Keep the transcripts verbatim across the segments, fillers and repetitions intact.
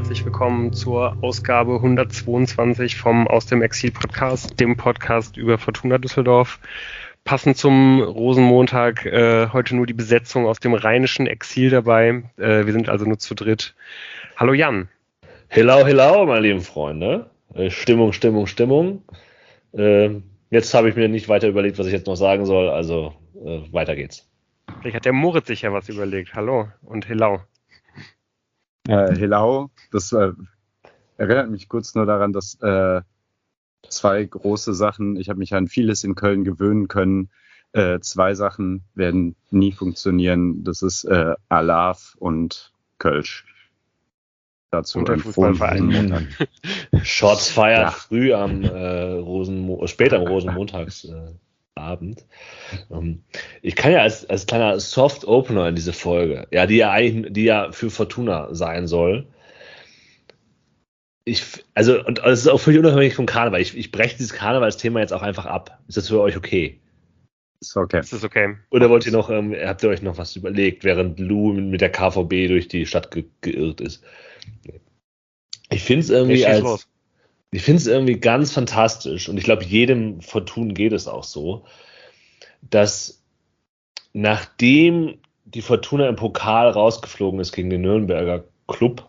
herzlich willkommen zur Ausgabe hundertzweiundzwanzig vom Aus dem Exil Podcast, dem Podcast über Fortuna Düsseldorf. Passend zum Rosenmontag äh, heute nur die Besetzung aus dem rheinischen Exil dabei. Äh, wir sind also nur zu dritt. Hallo Jan. Hello, hello, meine lieben Freunde. Äh, Stimmung, Stimmung, Stimmung. Äh, jetzt habe ich mir nicht weiter überlegt, was ich jetzt noch sagen soll, also äh, weiter geht's. Vielleicht hat der Moritz sich ja was überlegt. Hallo und hello. Äh, hello, das äh, erinnert mich kurz nur daran, dass äh, zwei große Sachen, ich habe mich an vieles in Köln gewöhnen können, äh, zwei Sachen werden nie funktionieren, das ist äh, Alav und Kölsch. Dazu und der ein Fußballverein. Shots feiert Ja. früh am äh, Rosenmo- spät am Rosenmontagsabend. Äh, Abend. Ähm, ich kann ja als, als kleiner Soft-Opener in diese Folge, ja, die ja eigentlich, die ja für Fortuna sein soll. Ich, also, und es ist auch völlig unabhängig vom Karneval. Ich, ich breche dieses Karnevalsthema jetzt auch einfach ab. Ist das für euch okay? Ist okay. Das ist okay. Oder wollt ihr noch, ähm, habt ihr euch noch was überlegt, während Lou mit der K V B durch die Stadt ge- geirrt ist? Ich finde es irgendwie Ich schieß als, los. ich finde es irgendwie ganz fantastisch und ich glaube, jedem Fortun geht es auch so, dass nachdem die Fortuna im Pokal rausgeflogen ist gegen den Nürnberger Club,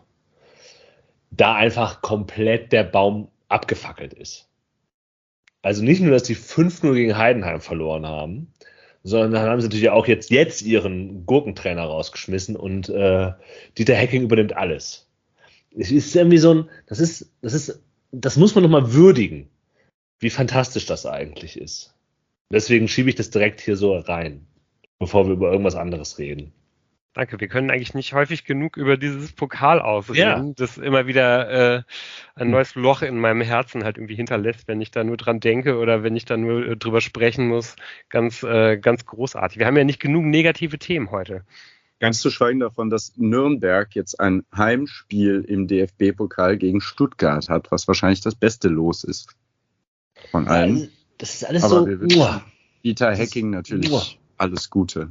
da einfach komplett der Baum abgefackelt ist. Also nicht nur, dass die fünf null gegen Heidenheim verloren haben, sondern dann haben sie natürlich auch jetzt, jetzt ihren Gurkentrainer rausgeschmissen und äh, Dieter Hecking übernimmt alles. Es ist irgendwie so ein, das ist, das ist, das muss man nochmal würdigen, wie fantastisch das eigentlich ist. Deswegen schiebe ich das direkt hier so rein, bevor wir über irgendwas anderes reden. Danke, wir können eigentlich nicht häufig genug über dieses Pokal ausreden, Ja. das immer wieder äh, ein neues Loch in meinem Herzen halt irgendwie hinterlässt, wenn ich da nur dran denke oder wenn ich da nur äh, drüber sprechen muss. Ganz, äh, ganz großartig. Wir haben ja nicht genug negative Themen heute. Ganz zu schweigen davon, dass Nürnberg jetzt ein Heimspiel im D F B-Pokal gegen Stuttgart hat, was wahrscheinlich das beste Los ist von allen. Das ist alles Aber so, wir wünschen uah. Dieter Das ist- Hecking natürlich Uah. alles Gute.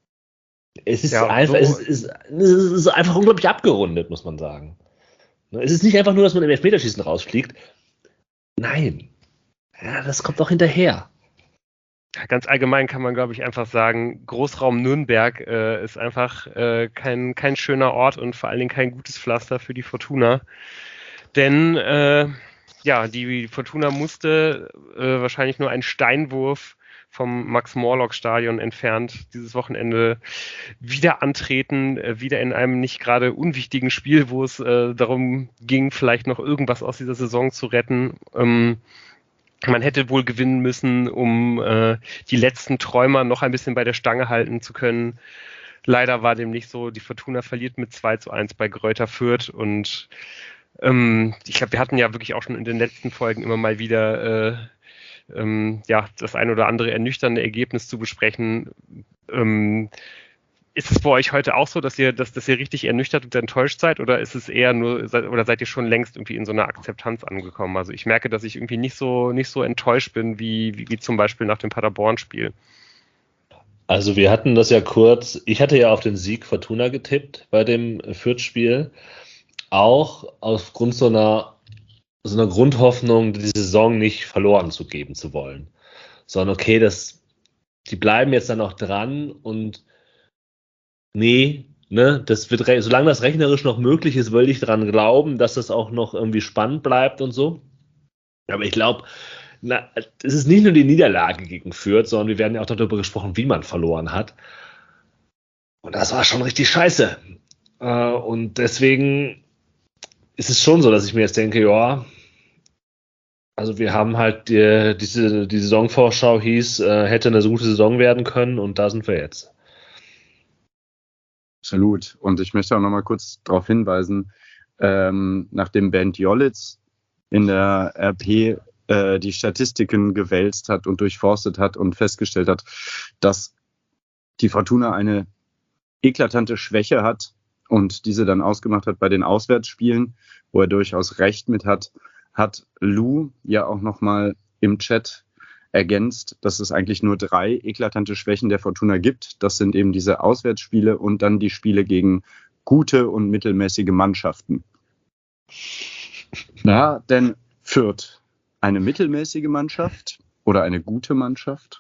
Es ist Ja, einfach, so- es, ist, es ist einfach unglaublich abgerundet, muss man sagen. Es ist nicht einfach nur, dass man im Elfmeterschießen rausfliegt. Nein. Ja, das kommt auch hinterher. Ja, ganz allgemein kann man, glaube ich, einfach sagen, Großraum Nürnberg äh, ist einfach äh, kein, kein schöner Ort und vor allen Dingen kein gutes Pflaster für die Fortuna. Denn äh, ja, die Fortuna musste äh, wahrscheinlich nur einen Steinwurf vom Max-Morlock-Stadion entfernt dieses Wochenende wieder antreten, äh, wieder in einem nicht gerade unwichtigen Spiel, wo es äh, darum ging, vielleicht noch irgendwas aus dieser Saison zu retten. Ähm, man hätte wohl gewinnen müssen, um äh, die letzten Träumer noch ein bisschen bei der Stange halten zu können. Leider war dem nicht so. Die Fortuna verliert mit zwei zu eins bei Greuther Fürth und ähm, ich glaube, wir hatten ja wirklich auch schon in den letzten Folgen immer mal wieder äh, ähm, ja, das ein oder andere ernüchternde Ergebnis zu besprechen. Ähm, ist es bei euch heute auch so, dass ihr, dass, dass ihr richtig ernüchtert und enttäuscht seid, oder ist es eher nur, seid, oder seid ihr schon längst irgendwie in so einer Akzeptanz angekommen? Also ich merke, dass ich irgendwie nicht so, nicht so enttäuscht bin, wie, wie, wie zum Beispiel nach dem Paderborn-Spiel. Also wir hatten das ja kurz, ich hatte ja auf den Sieg Fortuna getippt bei dem Fürth-Spiel, auch aufgrund so einer, so einer Grundhoffnung, die Saison nicht verloren zu geben zu wollen. Sondern okay, das, die bleiben jetzt dann noch dran und nee, ne, das wird, re- solange das rechnerisch noch möglich ist, will ich daran glauben, dass das auch noch irgendwie spannend bleibt und so. Aber ich glaube, na, es ist nicht nur die Niederlage gegen Fürth, sondern wir werden ja auch darüber gesprochen, wie man verloren hat. Und das war schon richtig scheiße. Äh, und deswegen ist es schon so, dass ich mir jetzt denke, ja, also wir haben halt die, diese, die Saisonvorschau hieß, äh, hätte eine so gute Saison werden können und da sind wir jetzt. Absolut. Und ich möchte auch noch mal kurz darauf hinweisen, ähm, nachdem Bernd Jollitz in der R P äh, die Statistiken gewälzt hat und durchforstet hat und festgestellt hat, dass die Fortuna eine eklatante Schwäche hat und diese dann ausgemacht hat bei den Auswärtsspielen, wo er durchaus recht mit hat, hat Lou ja auch noch mal im Chat ergänzt, dass es eigentlich nur drei eklatante Schwächen der Fortuna gibt. Das sind eben diese Auswärtsspiele und dann die Spiele gegen gute und mittelmäßige Mannschaften. Na, denn Fürth eine mittelmäßige Mannschaft oder eine gute Mannschaft?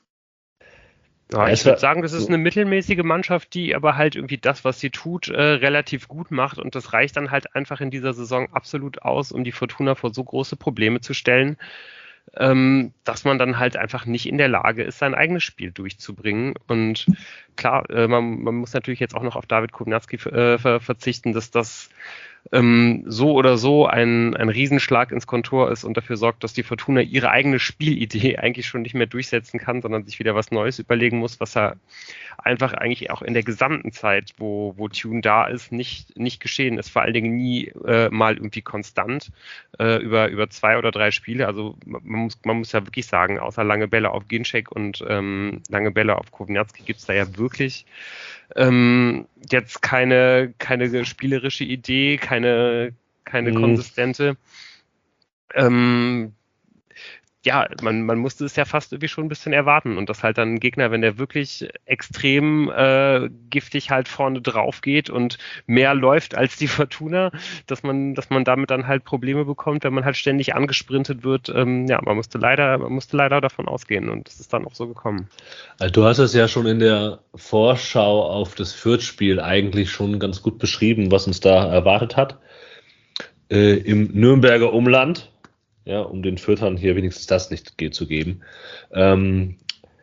Ja, ich würde sagen, das ist eine mittelmäßige Mannschaft, die aber halt irgendwie das, was sie tut, äh, relativ gut macht. Und das reicht dann halt einfach in dieser Saison absolut aus, um die Fortuna vor so große Probleme zu stellen, ähm, dass man dann halt einfach nicht in der Lage ist, sein eigenes Spiel durchzubringen. Und klar, äh, man, man muss natürlich jetzt auch noch auf David Kovnatski äh, ver verzichten, dass das ähm, so oder so ein, ein Riesenschlag ins Kontor ist und dafür sorgt, dass die Fortuna ihre eigene Spielidee eigentlich schon nicht mehr durchsetzen kann, sondern sich wieder was Neues überlegen muss, was er einfach eigentlich auch in der gesamten Zeit, wo, wo Tune da ist, nicht, nicht geschehen ist. Vor allen Dingen nie äh, mal irgendwie konstant äh, über, über zwei oder drei Spiele. Also man muss, man muss ja wirklich sagen, außer lange Bälle auf Ginczek und ähm, lange Bälle auf Kovnatski gibt es da ja wirklich ähm, jetzt keine, keine spielerische Idee, keine, keine Mhm. konsistente. Ähm, ja, man, man musste es ja fast irgendwie schon ein bisschen erwarten und dass halt dann ein Gegner, wenn der wirklich extrem äh, giftig halt vorne drauf geht und mehr läuft als die Fortuna, dass man, dass man damit dann halt Probleme bekommt, wenn man halt ständig angesprintet wird. Ähm, ja, man musste leider, man musste leider davon ausgehen und es ist dann auch so gekommen. Also du hast es ja schon in der Vorschau auf das Fürth-Spiel eigentlich schon ganz gut beschrieben, was uns da erwartet hat. Äh, im Nürnberger Umland, ja, um den Fürthern hier wenigstens das nicht zu geben. Ähm,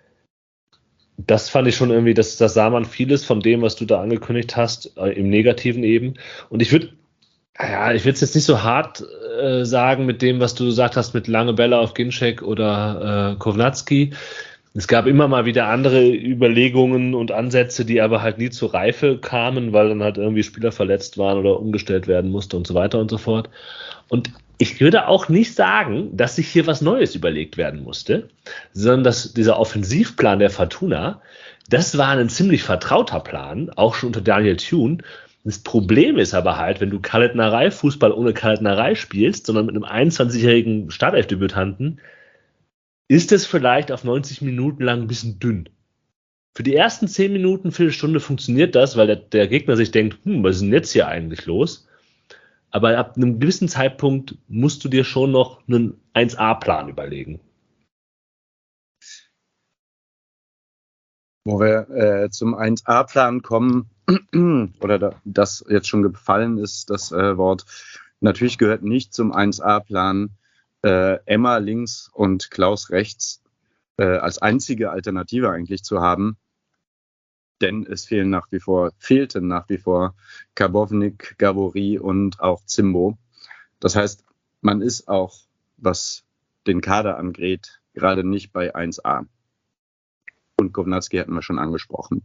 das fand ich schon irgendwie, das, das sah man vieles von dem, was du da angekündigt hast, äh, im Negativen eben. Und ich würde, ja, ich würde es jetzt nicht so hart äh, sagen mit dem, was du gesagt hast, mit lange Bälle auf Ginczek oder äh, Kovnatski. Es gab immer mal wieder andere Überlegungen und Ansätze, die aber halt nie zur Reife kamen, weil dann halt irgendwie Spieler verletzt waren oder umgestellt werden musste und so weiter und so fort. Und ich würde auch nicht sagen, dass sich hier was Neues überlegt werden musste, sondern dass dieser Offensivplan der Fortuna, das war ein ziemlich vertrauter Plan, auch schon unter Daniel Thune. Das Problem ist aber halt, wenn du Kaltnerei, Fußball ohne Kaltnerei spielst, sondern mit einem einundzwanzigjährigen Startelfdebütanten, ist es vielleicht auf neunzig Minuten lang ein bisschen dünn. Für die ersten zehn Minuten, Viertelstunde funktioniert das, weil der, der Gegner sich denkt, hm, was ist denn jetzt hier eigentlich los? Aber ab einem gewissen Zeitpunkt musst du dir schon noch einen eins A-Plan überlegen. Wo wir äh, zum eins A-Plan kommen, oder da, das jetzt schon gefallen ist, das äh, Wort, natürlich gehört nicht zum eins A-Plan äh, Emma links und Klaus rechts äh, als einzige Alternative eigentlich zu haben. Denn es fehlen nach wie vor, fehlten nach wie vor Karbownik, Gabori und auch Zimbo. Das heißt, man ist auch, was den Kader angeht, gerade nicht bei eins A. Und Kovnatski hatten wir schon angesprochen.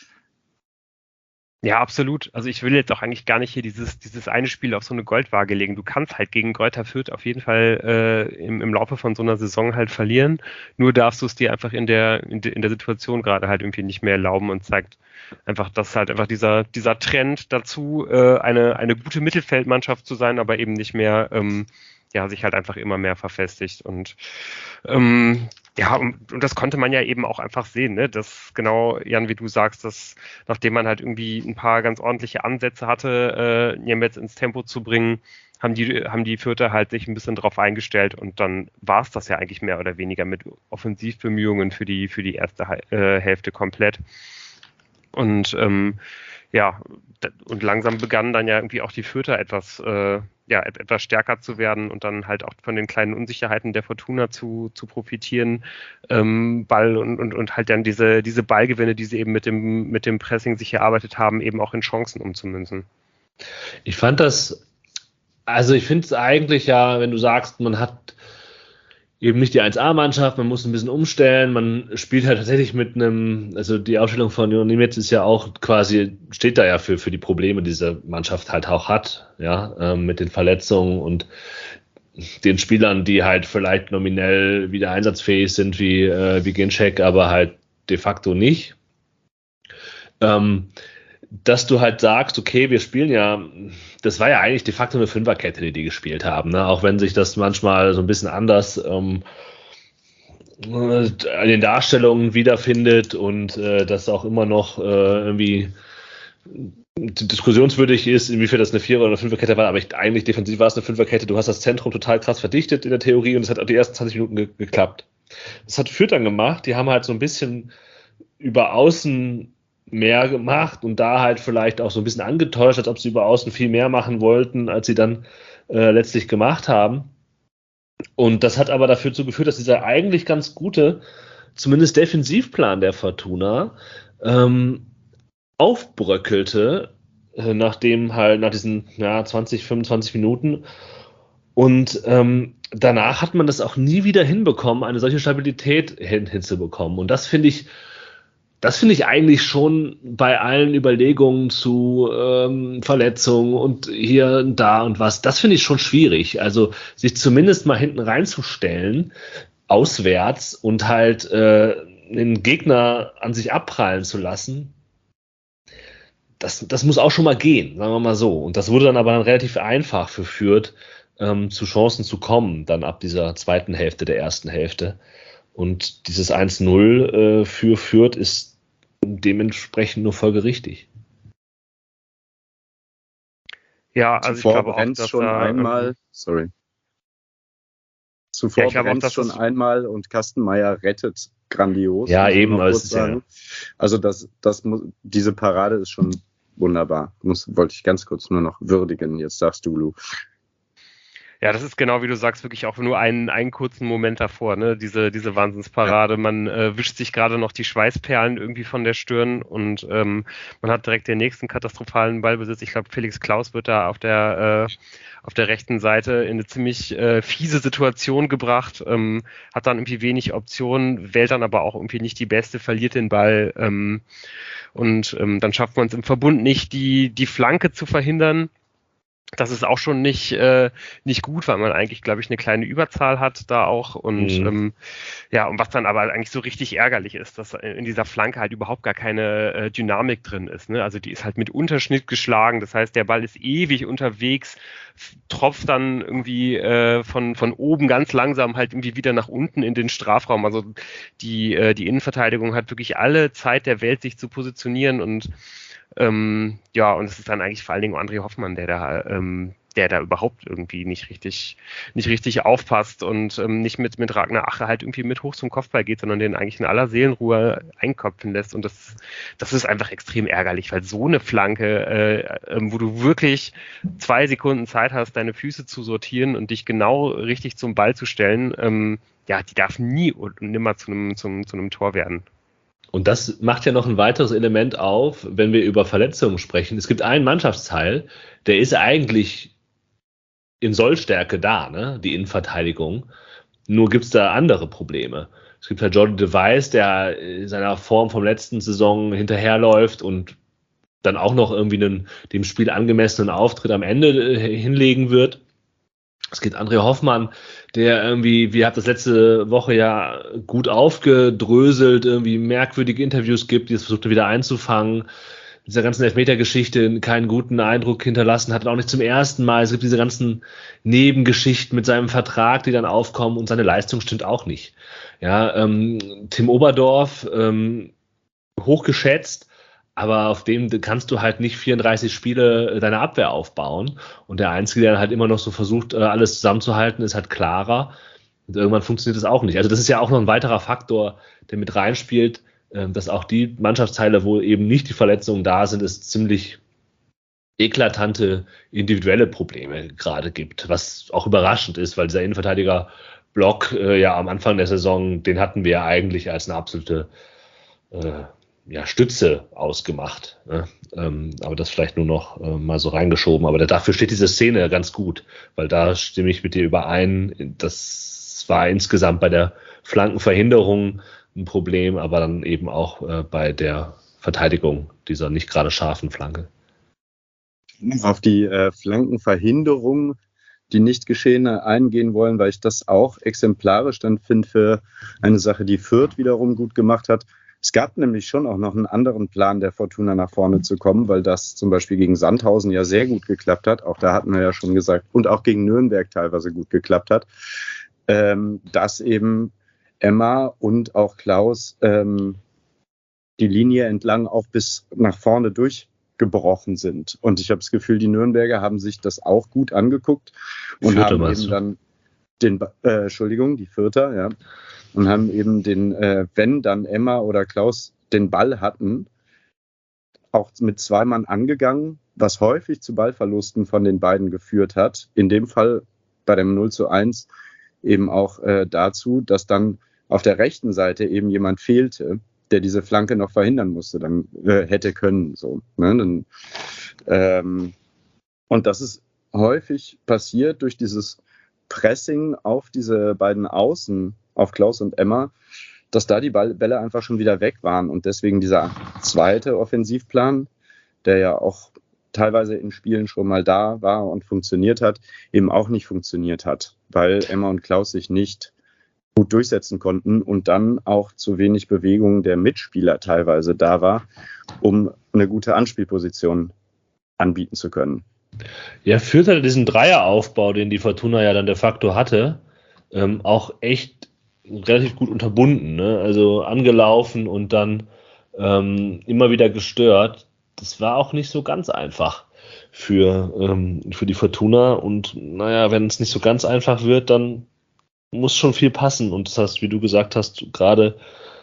Ja, absolut. Also ich will jetzt auch eigentlich gar nicht hier dieses, dieses eine Spiel auf so eine Goldwaage legen. Du kannst halt gegen Greuther Fürth auf jeden Fall äh, im, im Laufe von so einer Saison halt verlieren. Nur darfst du es dir einfach in der, in, de, in der Situation gerade halt irgendwie nicht mehr erlauben und zeigt einfach, dass halt einfach dieser, dieser Trend dazu, äh, eine, eine gute Mittelfeldmannschaft zu sein, aber eben nicht mehr, ähm, ja, sich halt einfach immer mehr verfestigt. Und ähm, ja, und, und das konnte man ja eben auch einfach sehen, ne? Dass genau, Jan, wie du sagst, dass nachdem man halt irgendwie ein paar ganz ordentliche Ansätze hatte, äh, Niemetz ins Tempo zu bringen, haben die, haben die Fürther halt sich ein bisschen drauf eingestellt und dann war es das ja eigentlich mehr oder weniger mit Offensivbemühungen für die, für die erste äh, Hälfte komplett. Und ähm, ja, und langsam begannen dann ja irgendwie auch die Fürther etwas, äh, ja, etwas stärker zu werden und dann halt auch von den kleinen Unsicherheiten der Fortuna zu, zu profitieren, ähm, Ball und, und, und halt dann diese, diese Ballgewinne, die sie eben mit dem, mit dem Pressing sich erarbeitet haben, eben auch in Chancen umzumünzen. Ich fand das, also ich finde es eigentlich ja, wenn du sagst, man hat eben nicht die eins A-Mannschaft, man muss ein bisschen umstellen, man spielt halt tatsächlich mit einem, also die Aufstellung von Jon Niemetz ist ja auch quasi, steht da ja für, für die Probleme, die diese Mannschaft halt auch hat, ja, ähm, mit den Verletzungen und den Spielern, die halt vielleicht nominell wieder einsatzfähig sind, wie, äh, wie Ginczek, aber halt de facto nicht. Ähm, dass du halt sagst, okay, wir spielen ja, das war ja eigentlich de facto eine Fünferkette, die die gespielt haben, ne? Auch wenn sich das manchmal so ein bisschen anders ähm, in den Darstellungen wiederfindet und äh, das auch immer noch äh, irgendwie diskussionswürdig ist, inwiefern das eine Vierer- oder eine Fünferkette war, aber ich, eigentlich defensiv war es eine Fünferkette. Du hast das Zentrum total krass verdichtet in der Theorie und es hat auch die ersten zwanzig Minuten ge- geklappt. Das hat Fürth dann gemacht. Die haben halt so ein bisschen über Außen mehr gemacht und da halt vielleicht auch so ein bisschen angetäuscht, als ob sie über Außen viel mehr machen wollten, als sie dann äh, letztlich gemacht haben. Und das hat aber dafür geführt, dass dieser eigentlich ganz gute, zumindest Defensivplan der Fortuna, ähm, aufbröckelte, äh, nachdem halt nach diesen ja, zwanzig, fünfundzwanzig Minuten. Und ähm, danach hat man das auch nie wieder hinbekommen, eine solche Stabilität hin, hinzubekommen. Und das finde ich, das finde ich eigentlich schon bei allen Überlegungen zu ähm, Verletzungen und hier und da und was, das finde ich schon schwierig. Also sich zumindest mal hinten reinzustellen, auswärts und halt äh, den Gegner an sich abprallen zu lassen, das, das muss auch schon mal gehen, sagen wir mal so. Und das wurde dann aber dann relativ einfach für Fürth, ähm, zu Chancen zu kommen, dann ab dieser zweiten Hälfte der ersten Hälfte. Und dieses eins null äh, für Fürth ist dementsprechend nur folgerichtig. Ja, also Zuvor ich glaube auch, brennt's dass schon da, einmal, ähm, sorry. Zuvor ja, ich glaube auch, brennt's dass schon das, einmal und Kastenmeier rettet grandios, Ja, muss man eben, noch aber es kurz ist ja, sagen. Also das, das muss, diese Parade ist schon wunderbar. Muss, wollte ich ganz kurz nur noch würdigen. Jetzt sagst du, Lu. ja, das ist genau wie du sagst, wirklich auch nur einen, einen kurzen Moment davor, ne? Diese, diese Wahnsinnsparade. Man äh, wischt sich gerade noch die Schweißperlen irgendwie von der Stirn und ähm, man hat direkt den nächsten katastrophalen Ballbesitz. Ich glaube, Felix Klaus wird da auf der, äh, auf der rechten Seite in eine ziemlich äh, fiese Situation gebracht, ähm, hat dann irgendwie wenig Optionen, wählt dann aber auch irgendwie nicht die beste, verliert den Ball ähm, und ähm, dann schafft man es im Verbund nicht, die, die Flanke zu verhindern. Das ist auch schon nicht, äh, nicht gut, weil man eigentlich, glaube ich, eine kleine Überzahl hat da auch. Und Mhm. ähm, ja, und was dann aber eigentlich so richtig ärgerlich ist, dass in dieser Flanke halt überhaupt gar keine äh, Dynamik drin ist. Ne? Also die ist halt mit Unterschnitt geschlagen. Das heißt, der Ball ist ewig unterwegs, f- tropft dann irgendwie äh, von, von oben ganz langsam halt irgendwie wieder nach unten in den Strafraum. Also die, äh, die Innenverteidigung hat wirklich alle Zeit der Welt, sich zu positionieren und ähm, ja, und es ist dann eigentlich vor allen Dingen André Hoffmann, der da, ähm, der da überhaupt irgendwie nicht richtig, nicht richtig aufpasst und ähm, nicht mit, mit Ragnar Ache halt irgendwie mit hoch zum Kopfball geht, sondern den eigentlich in aller Seelenruhe einköpfen lässt. Und das, das ist einfach extrem ärgerlich, weil so eine Flanke, äh, ähm, wo du wirklich zwei Sekunden Zeit hast, deine Füße zu sortieren und dich genau richtig zum Ball zu stellen, ähm, ja, die darf nie und nimmer zu einem, zum, zu einem Tor werden. Und das macht ja noch ein weiteres Element auf, wenn wir über Verletzungen sprechen. Es gibt einen Mannschaftsteil, der ist eigentlich in Sollstärke da, ne? Die Innenverteidigung. Nur gibt es da andere Probleme. Es gibt halt Jordi de Wijs, der in seiner Form vom letzten Saison hinterherläuft und dann auch noch irgendwie einen dem Spiel angemessenen Auftritt am Ende äh, hinlegen wird. Es gibt André Hoffmann, der irgendwie, wir haben das letzte Woche ja gut aufgedröselt, irgendwie merkwürdige Interviews gibt, die es versucht wieder einzufangen. Dieser ganzen Elfmeter-Geschichte keinen guten Eindruck hinterlassen hat, auch nicht zum ersten Mal. Es gibt diese ganzen Nebengeschichten mit seinem Vertrag, die dann aufkommen und seine Leistung stimmt auch nicht. Ja, ähm, Tim Oberdorf, ähm, hochgeschätzt, aber auf dem kannst du halt nicht vierunddreißig Spiele deine Abwehr aufbauen. Und der Einzige, der halt immer noch so versucht, alles zusammenzuhalten, ist halt Clara. Und irgendwann funktioniert das auch nicht. Also das ist ja auch noch ein weiterer Faktor, der mit reinspielt, dass auch die Mannschaftsteile, wo eben nicht die Verletzungen da sind, es ziemlich eklatante individuelle Probleme gerade gibt, was auch überraschend ist, weil dieser Innenverteidiger-Block äh, ja am Anfang der Saison, den hatten wir ja eigentlich als eine absolute äh, ja, Stütze ausgemacht. Ne? Ähm, aber das vielleicht nur noch äh, mal so reingeschoben. Aber dafür steht diese Szene ganz gut, weil da stimme ich mit dir überein. Das war insgesamt bei der Flankenverhinderung ein Problem, aber dann eben auch äh, bei der Verteidigung dieser nicht gerade scharfen Flanke. Auf die äh, Flankenverhinderung, die nicht geschehene, eingehen wollen, weil ich das auch exemplarisch dann finde für eine Sache, die Fürth wiederum gut gemacht hat. Es gab nämlich schon auch noch einen anderen Plan der Fortuna nach vorne zu kommen, weil das zum Beispiel gegen Sandhausen ja sehr gut geklappt hat. Auch da hatten wir ja schon gesagt, und auch gegen Nürnberg teilweise gut geklappt hat, ähm, dass eben Emma und auch Klaus ähm, die Linie entlang auch bis nach vorne durch gebrochen sind. Und ich habe das Gefühl, die Nürnberger haben sich das auch gut angeguckt und Vierter, haben meinst eben du? dann den, äh, Entschuldigung, die Vierter, ja, und haben eben den, äh, wenn dann Emma oder Klaus den Ball hatten, auch mit zwei Mann angegangen, was häufig zu Ballverlusten von den beiden geführt hat. In dem Fall bei dem null zu eins eben auch äh, dazu, dass dann auf der rechten Seite eben jemand fehlte, der diese Flanke noch verhindern musste, dann äh, hätte können. So, ne? Dann, ähm, und das ist häufig passiert durch dieses Pressing auf diese beiden Außen, auf Klaus und Emma, dass da die Ball- Bälle einfach schon wieder weg waren und deswegen dieser zweite Offensivplan, der ja auch teilweise in Spielen schon mal da war und funktioniert hat, eben auch nicht funktioniert hat, weil Emma und Klaus sich nicht gut durchsetzen konnten und dann auch zu wenig Bewegung der Mitspieler teilweise da war, um eine gute Anspielposition anbieten zu können. Ja, führt halt diesen Dreieraufbau, den die Fortuna ja dann de facto hatte, ähm, auch echt relativ gut unterbunden. Ne? Also angelaufen und dann ähm, immer wieder gestört. Das war auch nicht so ganz einfach für, ähm, für die Fortuna. Und naja, wenn es nicht so ganz einfach wird, dann muss schon viel passen. Und das heißt, wie du gesagt hast, gerade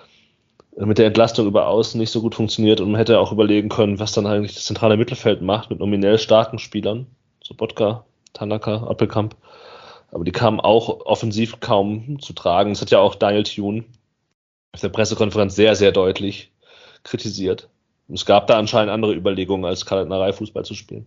mit der Entlastung über Außen nicht so gut funktioniert und man hätte auch überlegen können, was dann eigentlich das zentrale Mittelfeld macht mit nominell starken Spielern, Sobotka, Tanaka, Appelkamp, aber die kamen auch offensiv kaum zu tragen. Das hat ja auch Daniel Thune auf der Pressekonferenz sehr, sehr deutlich kritisiert. Und es gab da anscheinend andere Überlegungen, als Kaltnerei-Fußball zu spielen.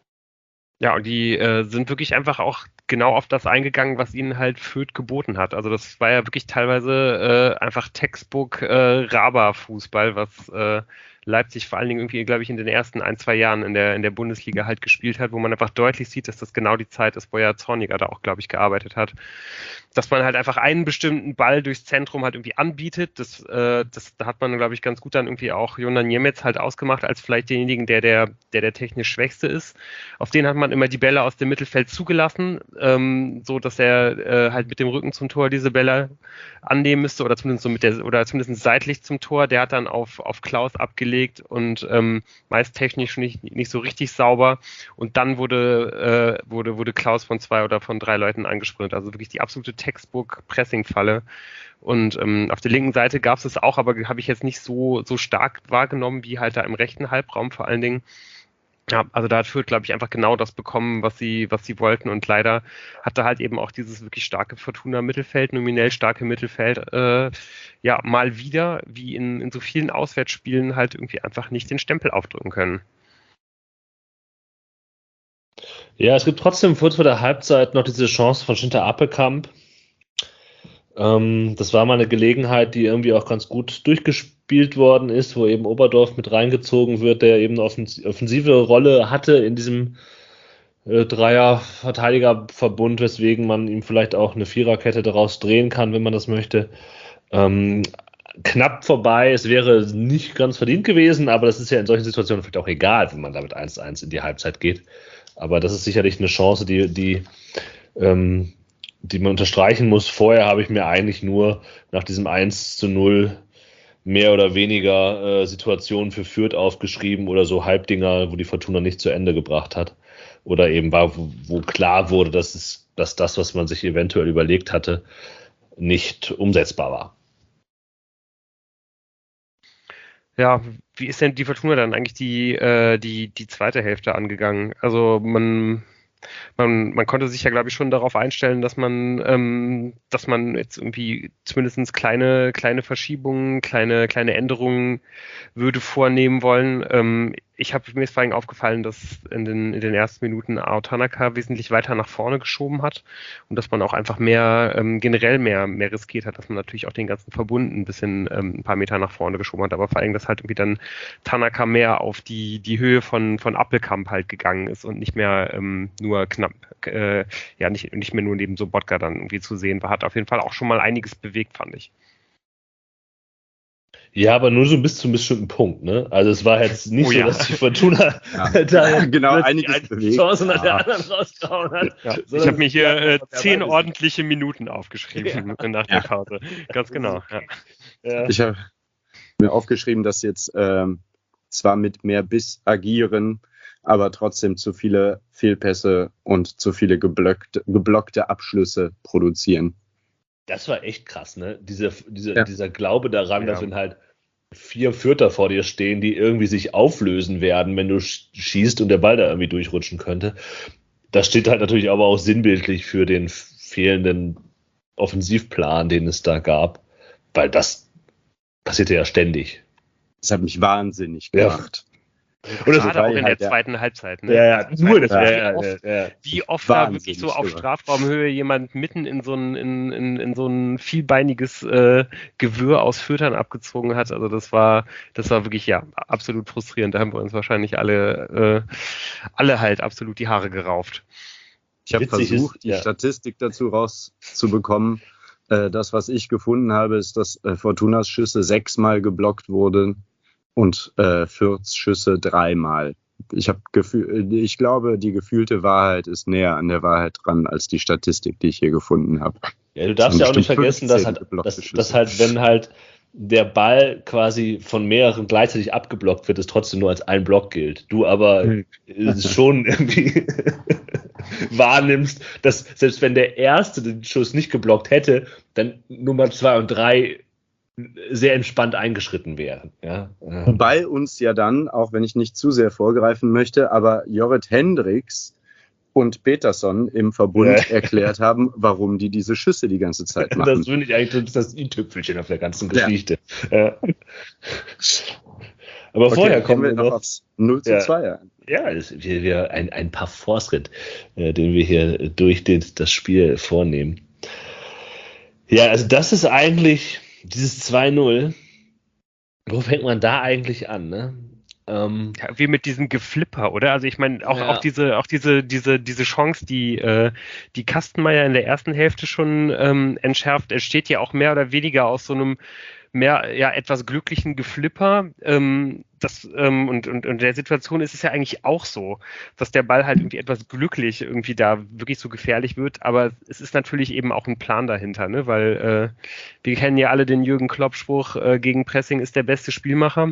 Ja, und die äh, sind wirklich einfach auch genau auf das eingegangen, was ihnen halt Fürth geboten hat. Also das war ja wirklich teilweise äh, einfach Textbook äh, Raba-Fußball, was äh, Leipzig vor allen Dingen irgendwie, glaube ich, in den ersten ein, zwei Jahren in der in der Bundesliga halt gespielt hat, wo man einfach deutlich sieht, dass das genau die Zeit ist, wo ja Zorniger da auch, glaube ich, gearbeitet hat. Dass man halt einfach einen bestimmten Ball durchs Zentrum halt irgendwie anbietet. Das, äh, das da hat man, glaube ich, ganz gut dann irgendwie auch Jonan Niemetz halt ausgemacht, als vielleicht denjenigen, der der, der der technisch Schwächste ist. Auf den hat man immer die Bälle aus dem Mittelfeld zugelassen, ähm, so dass er äh, halt mit dem Rücken zum Tor diese Bälle annehmen müsste oder zumindest so mit der oder zumindest seitlich zum Tor. Der hat dann auf, auf Klaus abgelegt und ähm, meist technisch nicht, nicht so richtig sauber. Und dann wurde, äh, wurde, wurde Klaus von zwei oder von drei Leuten angesprintet. Also wirklich die absolute Textbook-Pressing-Falle. Und ähm, auf der linken Seite gab es es auch, aber habe ich jetzt nicht so, so stark wahrgenommen wie halt da im rechten Halbraum vor allen Dingen. Ja, also da hat Fürth, glaube ich, einfach genau das bekommen, was sie, was sie wollten. Und leider hatte halt eben auch dieses wirklich starke Fortuna-Mittelfeld, nominell starke Mittelfeld, äh, ja, mal wieder, wie in, in so vielen Auswärtsspielen, halt irgendwie einfach nicht den Stempel aufdrücken können. Ja, es gibt trotzdem kurz vor der Halbzeit noch diese Chance von Schinter Appelkamp. Ähm, das war mal eine Gelegenheit, die irgendwie auch ganz gut durchgespielt worden ist, wo eben Oberdorf mit reingezogen wird, der eben eine offensive Rolle hatte in diesem äh, Dreier-Verteidiger-Verbund, weswegen man ihm vielleicht auch eine Viererkette daraus drehen kann, wenn man das möchte. Ähm, knapp vorbei, es wäre nicht ganz verdient gewesen, aber das ist ja in solchen Situationen vielleicht auch egal, wenn man damit eins zu eins in die Halbzeit geht. Aber das ist sicherlich eine Chance, die, die ähm, die man unterstreichen muss. Vorher habe ich mir eigentlich nur nach diesem eins zu null mehr oder weniger äh, Situationen für Fürth aufgeschrieben oder so Halbdinger, wo die Fortuna nicht zu Ende gebracht hat. Oder eben war, wo, wo klar wurde, dass, es, dass das, was man sich eventuell überlegt hatte, nicht umsetzbar war. Ja, wie ist denn die Fortuna dann eigentlich die, äh, die, die zweite Hälfte angegangen? Also man... Man, man konnte sich ja, glaube ich, schon darauf einstellen, dass man, ähm, dass man jetzt irgendwie zumindest kleine, kleine Verschiebungen, kleine, kleine Änderungen würde vornehmen wollen. Ähm, ich habe mir ist vor allem aufgefallen, dass in den, in den ersten Minuten Ao Tanaka wesentlich weiter nach vorne geschoben hat und dass man auch einfach mehr, ähm, generell mehr, mehr riskiert hat, dass man natürlich auch den ganzen Verbund ein bisschen ähm, ein paar Meter nach vorne geschoben hat, aber vor allem, dass halt irgendwie dann Tanaka mehr auf die, die Höhe von, von Appelkamp halt gegangen ist und nicht mehr ähm, nur knapp, äh, ja, nicht, nicht mehr nur neben Sobotka dann irgendwie zu sehen war, hat auf jeden Fall auch schon mal einiges bewegt, fand ich. Ja, aber nur so bis zu einem bestimmten Punkt, ne? Also es war jetzt nicht Oh, so, ja. dass die Fortuna ja. da ja, genau einiges einiges bewegt. Chance nach Ja. der anderen rausgehauen hat. Ja. Ich habe mir hier äh, zehn ordentliche Minuten aufgeschrieben Ja. nach der Pause. Ganz genau. Ja. Ja. Ich habe mir aufgeschrieben, dass jetzt ähm, zwar mit mehr Biss agieren, aber trotzdem zu viele Fehlpässe und zu viele geblockte, geblockte Abschlüsse produzieren. Das war echt krass, ne? Diese, diese, Ja. Dieser Glaube daran, Ja. dass wenn halt vier Vierter vor dir stehen, die irgendwie sich auflösen werden, wenn du sch- schießt und der Ball da irgendwie durchrutschen könnte. Das steht halt natürlich aber auch sinnbildlich für den fehlenden Offensivplan, den es da gab, weil das passierte ja ständig. Das hat mich wahnsinnig Ja. gemacht. Und das Gerade auch war in halt der der- zweiten Halbzeit. Ne? Ja, ja, nur das. Ja, Ja, wie ja, oft, ja, ja. wie oft da Wahnsinnig wirklich so auf schlimmer. Strafraumhöhe jemand mitten in so ein, in, in, in so ein vielbeiniges äh, Gewirr aus Füttern abgezogen hat. Also das war, das war wirklich, ja, absolut frustrierend. Da haben wir uns wahrscheinlich alle, äh, alle halt absolut die Haare gerauft. Ich habe Witzig versucht, ist, die ja. Statistik dazu rauszubekommen. Äh, das, was ich gefunden habe, ist, dass äh, Fortunas Schüsse sechsmal geblockt wurden und äh, Fürths Schüsse dreimal. Ich habe Gefühl, ich glaube, die gefühlte Wahrheit ist näher an der Wahrheit dran als die Statistik, die ich hier gefunden habe. Ja, du darfst Das ja auch sind nicht vergessen, dass fünfzehn halt, geblockte dass, Schüsse. dass halt, wenn halt der Ball quasi von mehreren gleichzeitig abgeblockt wird, es trotzdem nur als ein Block gilt. Du aber Hm. äh, schon irgendwie wahrnimmst, dass selbst wenn der Erste den Schuss nicht geblockt hätte, dann Nummer zwei und drei sehr entspannt eingeschritten wären. Ja? Ja. Wobei uns ja dann, auch wenn ich nicht zu sehr vorgreifen möchte, aber Jorrit Hendricks und Peterson im Verbund Ja. erklärt haben, warum die diese Schüsse die ganze Zeit machen. Das finde ich eigentlich das i-Tüpfelchen auf der ganzen Ja. Geschichte. Ja. Aber Okay, vorher gehen kommen wir wir noch noch. aufs null zu Ja. zwei ein. Ja, das, wir, wir ein, ein paar Fortschritt, äh, den wir hier durch den, das Spiel vornehmen. Ja, also das ist eigentlich dieses zwei null. Wo fängt man da eigentlich an, ne? Ähm, Ja, wie mit diesem Geflipper, oder? Also ich meine, auch, Ja. auch diese, auch diese, diese, diese Chance, die, äh, die Kastenmeier in der ersten Hälfte schon ähm, entschärft, entsteht ja auch mehr oder weniger aus so einem mehr, ja, etwas glücklichen Geflipper. Ähm, das, ähm, und, und, und in der Situation ist es ja eigentlich auch so, dass der Ball halt irgendwie etwas glücklich irgendwie da wirklich so gefährlich wird, aber es ist natürlich eben auch ein Plan dahinter, ne? Weil äh, wir kennen ja alle den Jürgen Klopp-Spruch, äh, gegen Pressing ist der beste Spielmacher.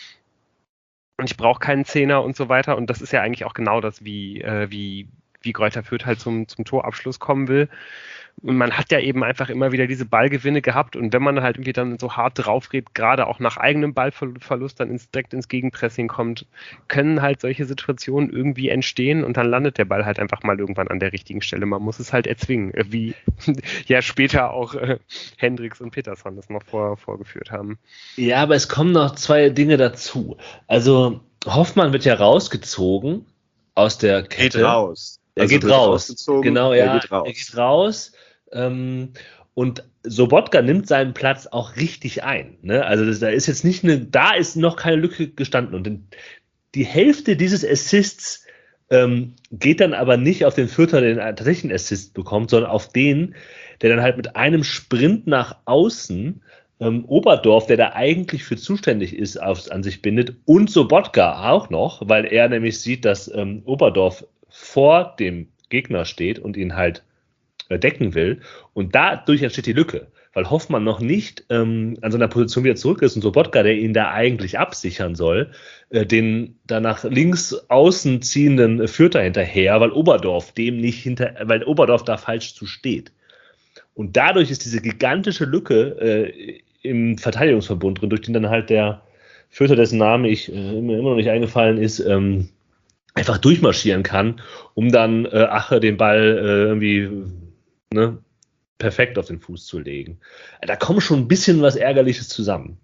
Und ich brauche keinen Zehner und so weiter. Und das ist ja eigentlich auch genau das, wie, äh, wie, wie Greuther Fürth halt zum, zum Torabschluss kommen will. Und man hat ja eben einfach immer wieder diese Ballgewinne gehabt. Und wenn man halt irgendwie dann so hart drauf geht, gerade auch nach eigenem Ballverlust dann ins, direkt ins Gegenpressing kommt, können halt solche Situationen irgendwie entstehen. Und dann landet der Ball halt einfach mal irgendwann an der richtigen Stelle. Man muss es halt erzwingen, äh, wie ja später auch äh, Hendricks und Peterson das noch vor, vorgeführt haben. ja, aber es kommen noch zwei Dinge dazu. Also Hoffmann wird ja rausgezogen aus der Kette. Geht raus. Er Also geht wird raus. rausgezogen, Genau, er ja. geht raus. Er geht raus. Ähm, und Sobotka nimmt seinen Platz auch richtig ein. Ne? Also das, da ist jetzt nicht eine, da ist noch keine Lücke gestanden. Und die Hälfte dieses Assists ähm, geht dann aber nicht auf den Vierter, der den tatsächlichen Assist bekommt, sondern auf den, der dann halt mit einem Sprint nach außen ähm, Oberdorf, der da eigentlich für zuständig ist, aufs, an sich bindet, und Sobotka auch noch, weil er nämlich sieht, dass ähm, Oberdorf vor dem Gegner steht und ihn halt äh, decken will. Und dadurch entsteht die Lücke, weil Hoffmann noch nicht ähm, an seiner Position wieder zurück ist und Sobotka, der ihn da eigentlich absichern soll, äh, den da nach links außen ziehenden äh, führt er hinterher, weil Oberdorf dem nicht hinter, weil Oberdorf da falsch zu steht. Und dadurch ist diese gigantische Lücke äh, im Verteidigungsverbund drin, durch den dann halt der Fürther, dessen Name ich äh, immer, immer noch nicht eingefallen ist, ähm, einfach durchmarschieren kann, um dann äh, Ache den Ball äh, irgendwie ne, perfekt auf den Fuß zu legen. Da kommt schon ein bisschen was Ärgerliches zusammen.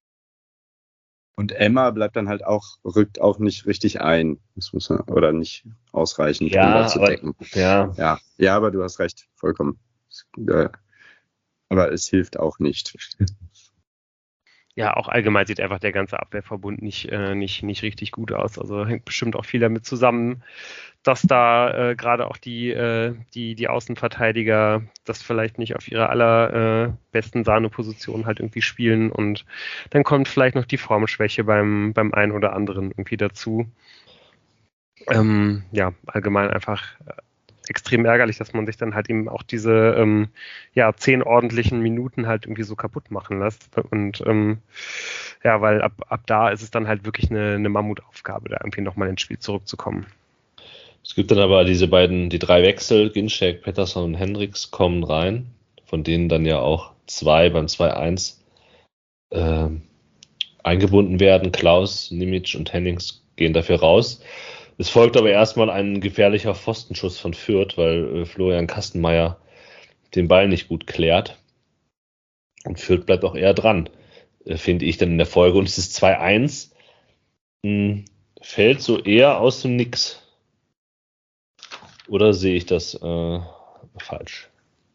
Und Emma bleibt dann halt auch, rückt auch nicht richtig ein. Das muss man, oder nicht ausreichend, Ja, um da zu aber- decken. Ja, Ja, ja, aber du hast recht, vollkommen. Äh, Aber es hilft auch nicht. Ja, auch allgemein sieht einfach der ganze Abwehrverbund nicht, äh, nicht, nicht richtig gut aus. Also hängt bestimmt auch viel damit zusammen, dass da äh, gerade auch die, äh, die, die Außenverteidiger das vielleicht nicht auf ihrer allerbesten äh, Sahneposition halt irgendwie spielen. Und dann kommt vielleicht noch die Formschwäche beim, beim einen oder anderen irgendwie dazu. Ähm, ja, allgemein einfach extrem ärgerlich, dass man sich dann halt eben auch diese ähm, ja, zehn ordentlichen Minuten halt irgendwie so kaputt machen lässt. Und ähm, ja, weil ab, ab da ist es dann halt wirklich eine, eine Mammutaufgabe, da irgendwie nochmal ins Spiel zurückzukommen. Es gibt dann aber diese beiden, die drei Wechsel, Ginczek, Pettersson und Hendricks kommen rein, von denen dann ja auch zwei beim zwei eins äh, eingebunden werden. Klaus, Nimic und Hennings gehen dafür raus. Es folgt aber erstmal ein gefährlicher Pfostenschuss von Fürth, weil äh, Florian Kastenmeier den Ball nicht gut klärt. Und Fürth bleibt auch eher dran, äh, finde ich dann in der Folge. Und es ist zwei eins, mh, fällt so eher aus dem Nix. Oder sehe ich das äh, falsch?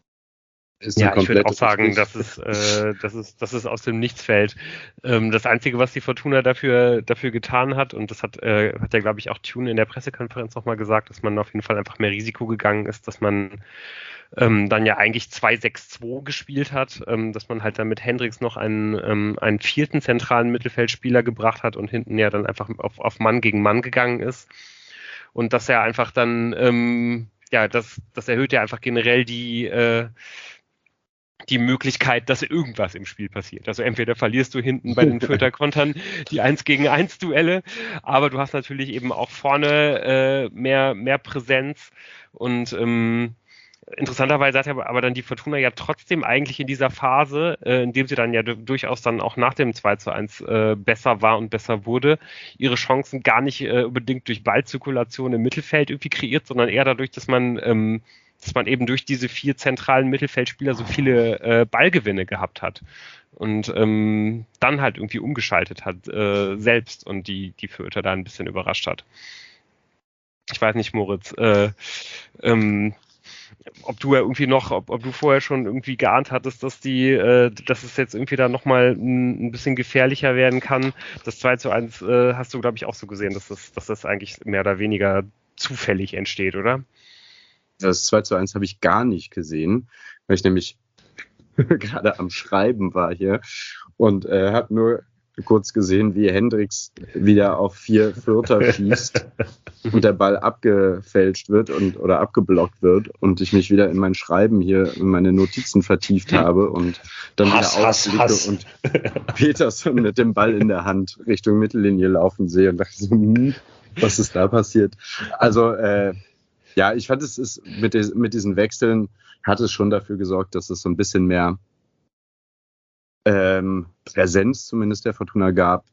Ist Ja, ich würde auch komplette sagen, Richtig. dass es, äh, dass es, dass es aus dem Nichts fällt. Ähm, das Einzige, was die Fortuna dafür, dafür getan hat, und das hat, äh, hat ja, glaube ich, auch Tune in der Pressekonferenz nochmal gesagt, dass man auf jeden Fall einfach mehr Risiko gegangen ist, dass man ähm, dann ja eigentlich zwei sechs zwei gespielt hat, ähm, dass man halt dann mit Hendricks noch einen, ähm, einen vierten zentralen Mittelfeldspieler gebracht hat und hinten ja dann einfach auf, auf Mann gegen Mann gegangen ist. Und dass er einfach dann, ähm, ja, das, das erhöht ja einfach generell die, äh, die Möglichkeit, dass irgendwas im Spiel passiert. Also entweder verlierst du hinten bei den Fürther Kontern die eins gegen eins Duelle, aber du hast natürlich eben auch vorne äh, mehr, mehr Präsenz und ähm, interessanterweise hat aber dann die Fortuna ja trotzdem eigentlich in dieser Phase, äh, in dem sie dann ja d- durchaus dann auch nach dem zwei zu eins äh, besser war und besser wurde, ihre Chancen gar nicht äh, unbedingt durch Ballzirkulation im Mittelfeld irgendwie kreiert, sondern eher dadurch, dass man ähm, dass man eben durch diese vier zentralen Mittelfeldspieler so viele äh, Ballgewinne gehabt hat und ähm, dann halt irgendwie umgeschaltet hat äh, selbst und die, die Fürther da ein bisschen überrascht hat. Ich weiß nicht, Moritz, äh, ähm, ob du ja irgendwie noch, ob, ob du vorher schon irgendwie geahnt hattest, dass die, äh, dass es jetzt irgendwie da nochmal ein, ein bisschen gefährlicher werden kann. Das zwei zu eins äh, hast du, glaube ich, auch so gesehen, dass das, dass das eigentlich mehr oder weniger zufällig entsteht, oder? Das zwei zu eins habe ich gar nicht gesehen, weil ich nämlich gerade am Schreiben war hier und äh, habe nur kurz gesehen, wie Hendricks wieder auf vier Fürther schießt und der Ball abgefälscht wird und oder abgeblockt wird und ich mich wieder in mein Schreiben hier in meine Notizen vertieft habe und dann Hass, wieder Hass, aufblicke Hass. und Peterson mit dem Ball in der Hand Richtung Mittellinie laufen sehe und dachte so, hm, was ist da passiert? Also äh, ja, ich fand, es ist mit, des, mit diesen Wechseln hat es schon dafür gesorgt, dass es so ein bisschen mehr ähm, Präsenz zumindest der Fortuna gab.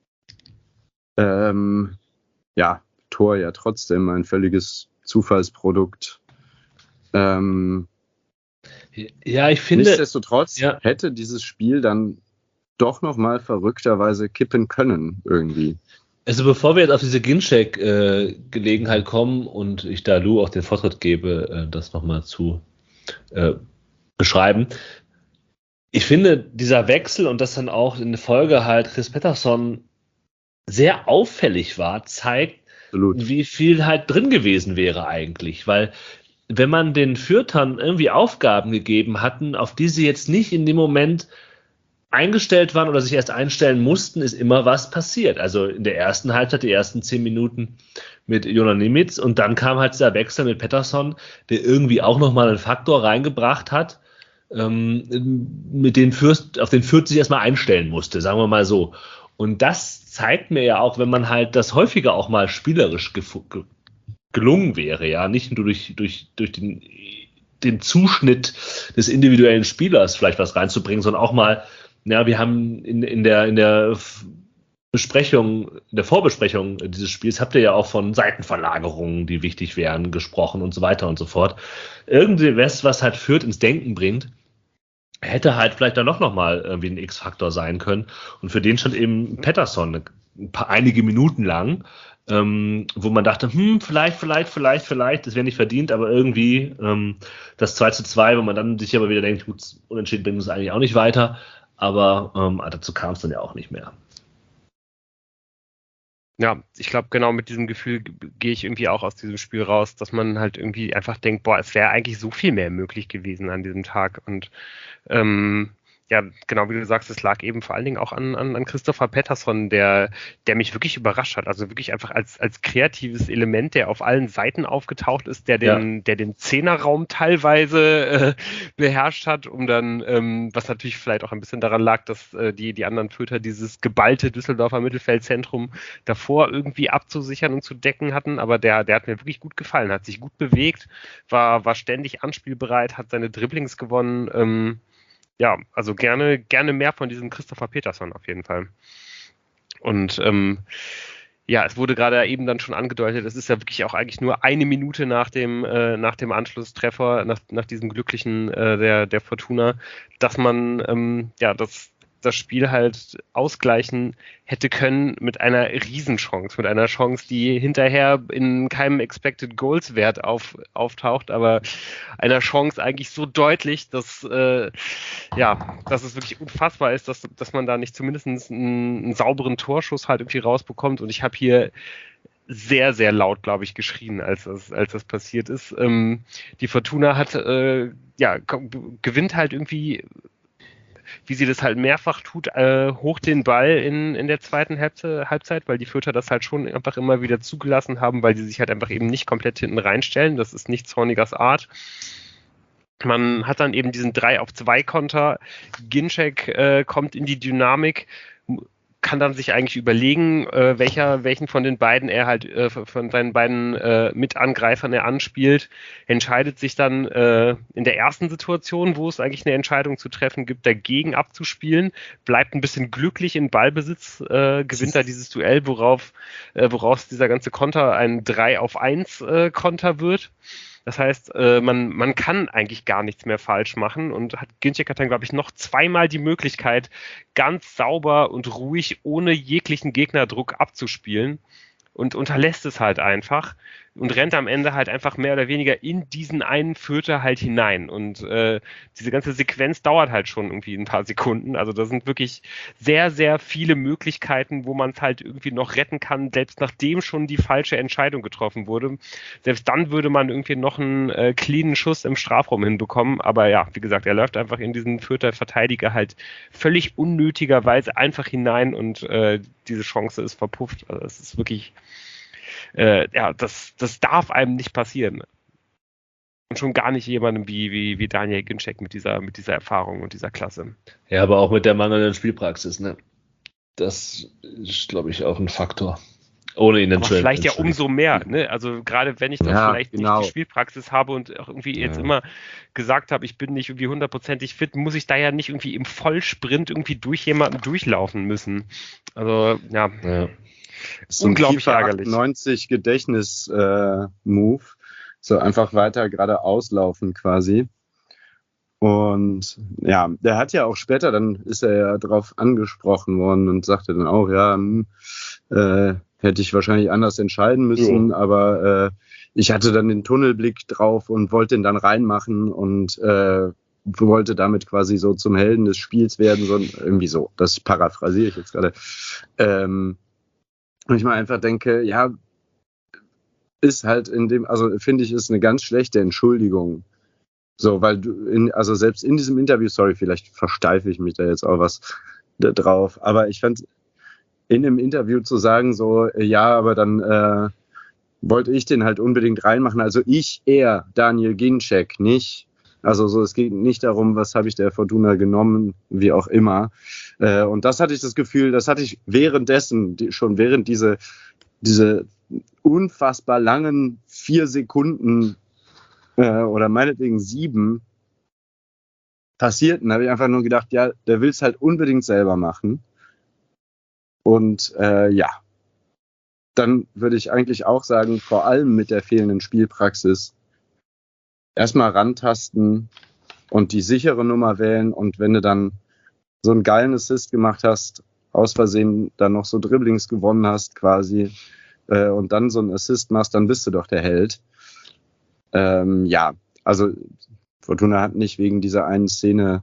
Ähm, ja, Tor ja trotzdem ein völliges Zufallsprodukt. Ähm, Ja, ich finde. nichtsdestotrotz Ja. hätte dieses Spiel dann doch nochmal verrückterweise kippen können irgendwie. Also bevor wir jetzt auf diese Ginczek-Gelegenheit äh, kommen und ich da Lou auch den Vortritt gebe, äh, das nochmal zu äh, beschreiben. Ich finde, dieser Wechsel und dass dann auch in der Folge halt Chris Pettersson sehr auffällig war, zeigt, Absolut. wie viel halt drin gewesen wäre eigentlich. Weil wenn man den Fürthern irgendwie Aufgaben gegeben hatten, auf die sie jetzt nicht in dem Moment eingestellt waren oder sich erst einstellen mussten, ist immer was passiert. Also in der ersten Halbzeit, die ersten zehn Minuten mit Jonas Nimitz und dann kam halt dieser Wechsel mit Pettersson, der irgendwie auch nochmal einen Faktor reingebracht hat, ähm, mit den Fürst, auf den Fürth sich erstmal einstellen musste, sagen wir mal so. Und das zeigt mir ja auch, wenn man halt das häufiger auch mal spielerisch gef- gelungen wäre, ja, nicht nur durch, durch, durch den, den Zuschnitt des individuellen Spielers vielleicht was reinzubringen, sondern auch mal. Ja, wir haben in, in, der, in der Besprechung, in der Vorbesprechung dieses Spiels habt ihr ja auch von Seitenverlagerungen, die wichtig wären, gesprochen und so weiter und so fort. Irgendwie was, was halt Fürth ins Denken bringt, hätte halt vielleicht dann doch nochmal irgendwie ein X-Faktor sein können. Und für den stand eben Pettersson ein paar, einige Minuten lang, ähm, wo man dachte, hm, vielleicht, vielleicht, vielleicht, vielleicht, das wäre nicht verdient, aber irgendwie ähm, das zwei zu zwei, wo man dann sich aber wieder denkt, gut, unentschieden bringt uns eigentlich auch nicht weiter. Aber ähm, dazu kam es dann ja auch nicht mehr. Ja, ich glaube, genau mit diesem Gefühl g- gehe ich irgendwie auch aus diesem Spiel raus, dass man halt irgendwie einfach denkt, boah, es wäre eigentlich so viel mehr möglich gewesen an diesem Tag. Und ähm, ja, genau wie du sagst, es lag eben vor allen Dingen auch an, an, an Christopher Pettersson, der, der mich wirklich überrascht hat. Also wirklich einfach als, als kreatives Element, der auf allen Seiten aufgetaucht ist, der den, ja. der den Zehnerraum teilweise äh, beherrscht hat, um dann, ähm, was natürlich vielleicht auch ein bisschen daran lag, dass äh, die, die anderen Fürther dieses geballte Düsseldorfer Mittelfeldzentrum davor irgendwie abzusichern und zu decken hatten. Aber der, der hat mir wirklich gut gefallen, hat sich gut bewegt, war, war ständig anspielbereit, hat seine Dribblings gewonnen. Ähm, Ja, also gerne, gerne mehr von diesem Christopher Pettersson auf jeden Fall. Und ähm, ja, es wurde gerade eben dann schon angedeutet, es ist ja wirklich auch eigentlich nur eine Minute nach dem, äh, nach dem Anschlusstreffer, nach, nach diesem glücklichen äh, der, der Fortuna, dass man ähm, ja das das Spiel halt ausgleichen hätte können mit einer Riesenchance, mit einer Chance, die hinterher in keinem Expected Goals Wert auf, auftaucht, aber einer Chance eigentlich so deutlich, dass, äh, ja, dass es wirklich unfassbar ist, dass, dass man da nicht zumindest einen, einen sauberen Torschuss halt irgendwie rausbekommt. Und ich habe hier sehr, sehr laut, glaube ich, geschrien, als das, als das passiert ist. Ähm, die Fortuna hat, äh, ja, gewinnt halt irgendwie, wie sie das halt mehrfach tut, äh, hoch den Ball in, in der zweiten Halbzeit, weil die Fürther das halt schon einfach immer wieder zugelassen haben, weil sie sich halt einfach eben nicht komplett hinten reinstellen. Das ist nicht Zornigers Art. Man hat dann eben diesen drei auf zwei Konter. Ginczek äh, kommt in die Dynamik, kann dann sich eigentlich überlegen, äh, welcher, welchen von den beiden er halt, äh, von seinen beiden äh, Mitangreifern er anspielt, entscheidet sich dann äh, in der ersten Situation, wo es eigentlich eine Entscheidung zu treffen gibt, dagegen abzuspielen, bleibt ein bisschen glücklich in Ballbesitz, äh, gewinnt da dieses Duell, worauf, äh, woraus dieser ganze Konter ein drei auf eins äh, Konter wird. Das heißt, äh, man, man kann eigentlich gar nichts mehr falsch machen und hat Ginczek hat dann, glaube ich, noch zweimal die Möglichkeit, ganz sauber und ruhig, ohne jeglichen Gegnerdruck abzuspielen und unterlässt es halt einfach und rennt am Ende halt einfach mehr oder weniger in diesen einen Fürther halt hinein. Und äh, diese ganze Sequenz dauert halt schon irgendwie ein paar Sekunden. Also da sind wirklich sehr, sehr viele Möglichkeiten, wo man es halt irgendwie noch retten kann, selbst nachdem schon die falsche Entscheidung getroffen wurde. Selbst dann würde man irgendwie noch einen äh, cleanen Schuss im Strafraum hinbekommen. Aber ja, wie gesagt, er läuft einfach in diesen Fürther Verteidiger halt völlig unnötigerweise einfach hinein und äh, diese Chance ist verpufft. Also es ist wirklich Äh, ja, das, das darf einem nicht passieren. Und schon gar nicht jemandem wie, wie, wie Daniel Ginczek mit dieser, mit dieser Erfahrung und dieser Klasse. Ja, aber auch mit der mangelnden Spielpraxis, ne? Das ist, glaube ich, auch ein Faktor. Ohne ihn aber vielleicht ja umso mehr, ne? Also gerade wenn ich dann ja, vielleicht genau. nicht die Spielpraxis habe und auch irgendwie Ja. jetzt immer gesagt habe, ich bin nicht irgendwie hundertprozentig fit, muss ich da ja nicht irgendwie im Vollsprint irgendwie durch jemanden durchlaufen müssen. Also, ja. Ja. So unglaublich FIFA ärgerlich. achtundneunzig Gedächtnis-Move. So einfach weiter geradeaus laufen quasi. Und ja, der hat ja auch später, dann ist er ja drauf angesprochen worden und sagte dann auch, ja, hm, äh, hätte ich wahrscheinlich anders entscheiden müssen, ja. aber äh, ich hatte dann den Tunnelblick drauf und wollte ihn dann reinmachen und äh, wollte damit quasi so zum Helden des Spiels werden, so irgendwie so. Das paraphrasiere ich jetzt gerade. Ähm, Und ich mal einfach denke, ja, ist halt in dem, also finde ich, ist eine ganz schlechte Entschuldigung. So, weil du, in, also selbst in diesem Interview, sorry, vielleicht versteife ich mich da jetzt auch was da drauf, aber ich fand, in dem Interview zu sagen, so, ja, aber dann äh, wollte ich den halt unbedingt reinmachen. Also ich eher, Daniel Ginczek, nicht. Also so, es geht nicht darum, was habe ich der Fortuna genommen, wie auch immer. Äh, und das hatte ich das Gefühl, das hatte ich währenddessen, die, schon während diese, diese unfassbar langen vier Sekunden äh, oder meinetwegen sieben passierten, habe ich einfach nur gedacht, ja, der will es halt unbedingt selber machen. Und äh, ja, dann würde ich eigentlich auch sagen, vor allem mit der fehlenden Spielpraxis, erstmal rantasten und die sichere Nummer wählen und wenn du dann so einen geilen Assist gemacht hast, aus Versehen dann noch so Dribblings gewonnen hast quasi äh, und dann so einen Assist machst, dann bist du doch der Held. Ähm, ja, also Fortuna hat nicht wegen dieser einen Szene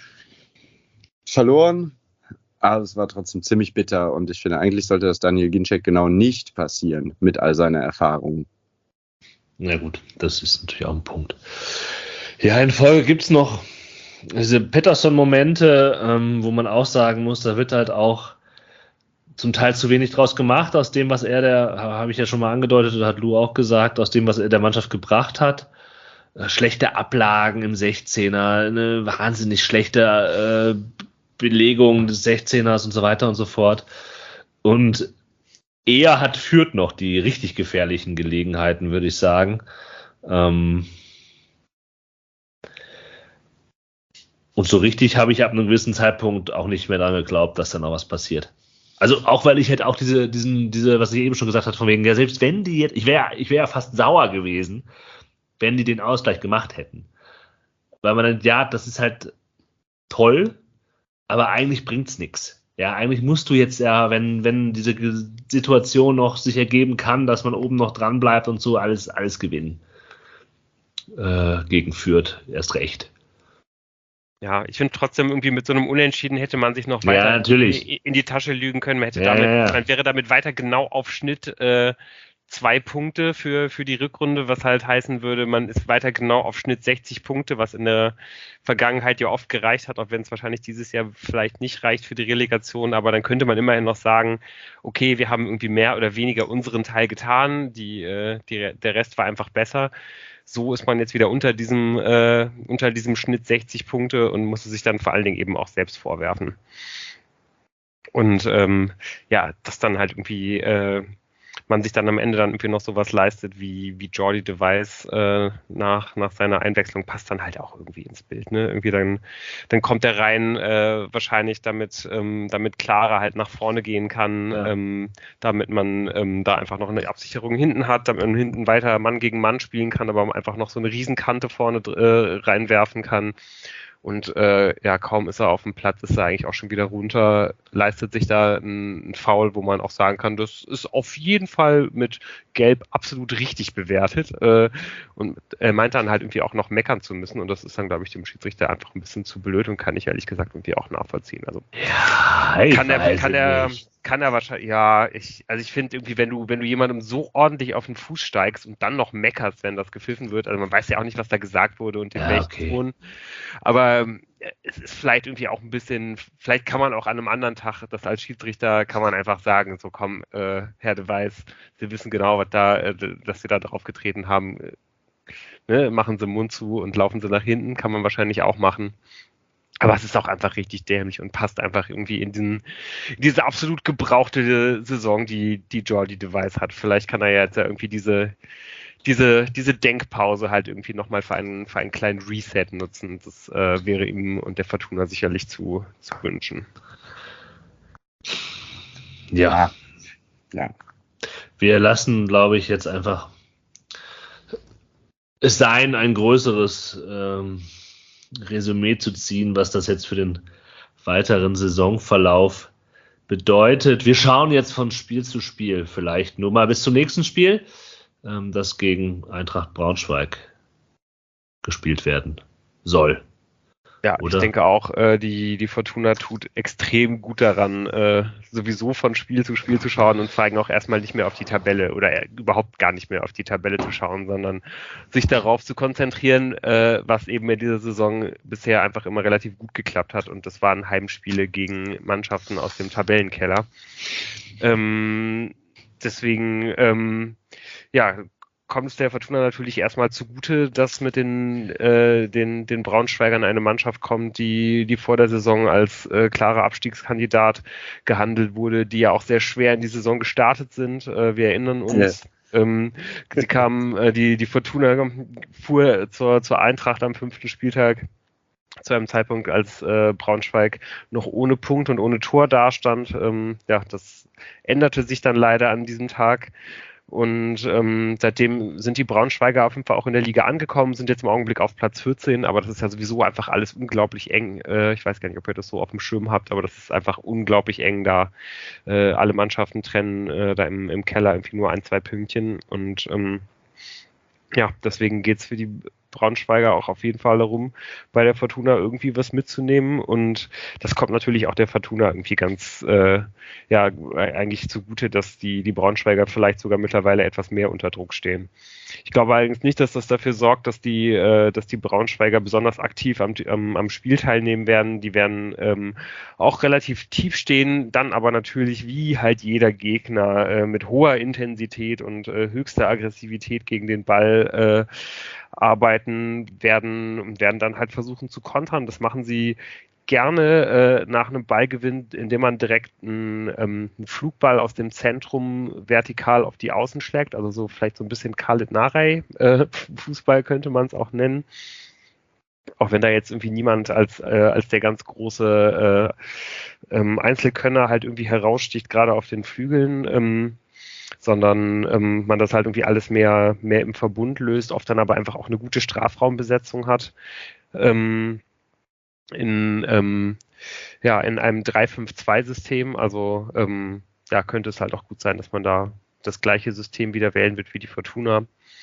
verloren, aber es war trotzdem ziemlich bitter und ich finde, eigentlich sollte das Daniel Ginczek genau nicht passieren mit all seiner Erfahrung. Na gut, das ist natürlich auch ein Punkt. Ja, in Folge gibt es noch diese Pettersson-Momente, ähm, wo man auch sagen muss, da wird halt auch zum Teil zu wenig draus gemacht, aus dem, was er, der habe ich ja schon mal angedeutet, oder hat Lou auch gesagt, aus dem, was er der Mannschaft gebracht hat. Äh, schlechte Ablagen im sechzehner, eine wahnsinnig schlechte äh, Belegung des sechzehners und so weiter und so fort. Und er hat Fürth noch die richtig gefährlichen Gelegenheiten, würde ich sagen. Ähm und so richtig habe ich ab einem gewissen Zeitpunkt auch nicht mehr daran geglaubt, dass da noch was passiert. Also auch, weil ich halt auch diese, diesen, diese, was ich eben schon gesagt habe, von wegen, ja, selbst wenn die jetzt, ich wäre ich wäre fast sauer gewesen, wenn die den Ausgleich gemacht hätten. Weil man dann, ja, das ist halt toll, aber eigentlich bringt's nichts. Ja, eigentlich musst du jetzt ja, wenn, wenn diese Situation noch sich ergeben kann, dass man oben noch dran bleibt und so, alles, alles gewinnen. Äh, gegen Fürth, erst recht. Ja, ich finde trotzdem irgendwie mit so einem Unentschieden hätte man sich noch weiter ja, natürlich. In, in die Tasche lügen können. Man hätte Ja, damit, ja, ja. man wäre damit weiter genau auf Schnitt äh, zwei Punkte für, für die Rückrunde, was halt heißen würde, man ist weiter genau auf Schnitt sechzig Punkte, was in der Vergangenheit ja oft gereicht hat, auch wenn es wahrscheinlich dieses Jahr vielleicht nicht reicht für die Relegation, aber dann könnte man immerhin noch sagen, okay, wir haben irgendwie mehr oder weniger unseren Teil getan, die, äh, die, der Rest war einfach besser. So ist man jetzt wieder unter diesem, äh, unter diesem Schnitt sechzig Punkte und musste sich dann vor allen Dingen eben auch selbst vorwerfen. Und ähm, ja, dass dann halt irgendwie äh, man sich dann am Ende dann irgendwie noch sowas leistet wie, wie Jordi de Wijs äh, nach, nach seiner Einwechslung, passt dann halt auch irgendwie ins Bild. Ne? Irgendwie dann, dann kommt er rein, äh, wahrscheinlich damit, ähm, damit Clara halt nach vorne gehen kann, Ja. ähm, damit man ähm, da einfach noch eine Absicherung hinten hat, damit man hinten weiter Mann gegen Mann spielen kann, aber man einfach noch so eine Riesenkante vorne äh, reinwerfen kann. Und äh, ja, kaum ist er auf dem Platz, ist er eigentlich auch schon wieder runter, leistet sich da ein, ein Foul, wo man auch sagen kann, das ist auf jeden Fall mit Gelb absolut richtig bewertet. Äh, und er meint dann halt irgendwie auch noch meckern zu müssen. Und das ist dann, glaube ich, dem Schiedsrichter einfach ein bisschen zu blöd und kann ich ehrlich gesagt irgendwie auch nachvollziehen. Also Ja, ich kann er, weiß kann es er, nicht. kann er wahrscheinlich, ja, ich, also ich finde irgendwie, wenn du, wenn du jemandem so ordentlich auf den Fuß steigst und dann noch meckerst, wenn das gepfiffen wird, also man weiß ja auch nicht, was da gesagt wurde und in Ja, welchem okay. Ton, aber ähm, es ist vielleicht irgendwie auch ein bisschen, vielleicht kann man auch an einem anderen Tag, das als Schiedsrichter kann man einfach sagen, so komm, äh, Herr de Wijs, Sie wissen genau, was da, äh, dass Sie da drauf getreten haben, äh, ne? Machen Sie den Mund zu und laufen Sie nach hinten, kann man wahrscheinlich auch machen. Aber es ist auch einfach richtig dämlich und passt einfach irgendwie in, diesen, in diese absolut gebrauchte Saison, die, die Jordi de Wijs hat. Vielleicht kann er ja jetzt ja irgendwie diese, diese, diese Denkpause halt irgendwie nochmal für einen, für einen kleinen Reset nutzen. Das äh, wäre ihm und der Fortuna sicherlich zu, zu wünschen. Ja. Ja. Wir lassen, glaube ich, jetzt einfach es sein, ein größeres ähm, Resümee zu ziehen, was das jetzt für den weiteren Saisonverlauf bedeutet. Wir schauen jetzt von Spiel zu Spiel, vielleicht nur mal bis zum nächsten Spiel, ähm, das gegen Eintracht Braunschweig gespielt werden soll. Ja, Oder? ich denke auch, äh, die, die Fortuna tut extrem gut daran, äh, sowieso von Spiel zu Spiel zu schauen und vor allem auch erstmal nicht mehr auf die Tabelle oder überhaupt gar nicht mehr auf die Tabelle zu schauen, sondern sich darauf zu konzentrieren, äh, was eben in dieser Saison bisher einfach immer relativ gut geklappt hat, und das waren Heimspiele gegen Mannschaften aus dem Tabellenkeller. Ähm, deswegen, ähm, ja, kommt es der Fortuna natürlich erstmal zugute, dass mit den, äh, den, den Braunschweigern eine Mannschaft kommt, die, die vor der Saison als äh, klarer Abstiegskandidat gehandelt wurde, die ja auch sehr schwer in die Saison gestartet sind. Äh, wir erinnern uns, ja. ähm, sie kamen, äh, die, die Fortuna fuhr zur, zur Eintracht am fünften Spieltag zu einem Zeitpunkt, als äh, Braunschweig noch ohne Punkt und ohne Tor dastand. Ähm, ja, das änderte sich dann leider an diesem Tag. Und ähm, seitdem sind die Braunschweiger auf jeden Fall auch in der Liga angekommen, sind jetzt im Augenblick auf Platz vierzehn, aber das ist ja sowieso einfach alles unglaublich eng. Äh, ich weiß gar nicht, ob ihr das so auf dem Schirm habt, aber das ist einfach unglaublich eng da. Äh, alle Mannschaften trennen äh, da im, im Keller irgendwie nur ein, zwei Pünktchen, und ähm, ja, deswegen geht's für die Braunschweiger auch auf jeden Fall darum, bei der Fortuna irgendwie was mitzunehmen und das kommt natürlich auch der Fortuna irgendwie ganz, äh, ja, eigentlich zugute, dass die, die Braunschweiger vielleicht sogar mittlerweile etwas mehr unter Druck stehen. Ich glaube allerdings nicht, dass das dafür sorgt, dass die, äh, dass die Braunschweiger besonders aktiv am, am, am Spiel teilnehmen werden. Die werden ähm, auch relativ tief stehen, dann aber natürlich wie halt jeder Gegner äh, mit hoher Intensität und äh, höchster Aggressivität gegen den Ball äh, arbeiten, werden und werden dann halt versuchen zu kontern. Das machen sie gerne äh, nach einem Ballgewinn, indem man direkt einen, ähm, einen Flugball aus dem Zentrum vertikal auf die Außen schlägt, also so vielleicht so ein bisschen Khalid Narey äh, Fußball könnte man es auch nennen. Auch wenn da jetzt irgendwie niemand als, äh, als der ganz große äh, ähm, Einzelkönner halt irgendwie heraussticht, gerade auf den Flügeln, ähm, sondern ähm, man das halt irgendwie alles mehr, mehr im Verbund löst, oft dann aber einfach auch eine gute Strafraumbesetzung hat. Ähm, in, ähm, ja, in einem drei fünf zwei System, also ähm, ja, könnte es halt auch gut sein, dass man da das gleiche System wieder wählen wird wie die Fortuna.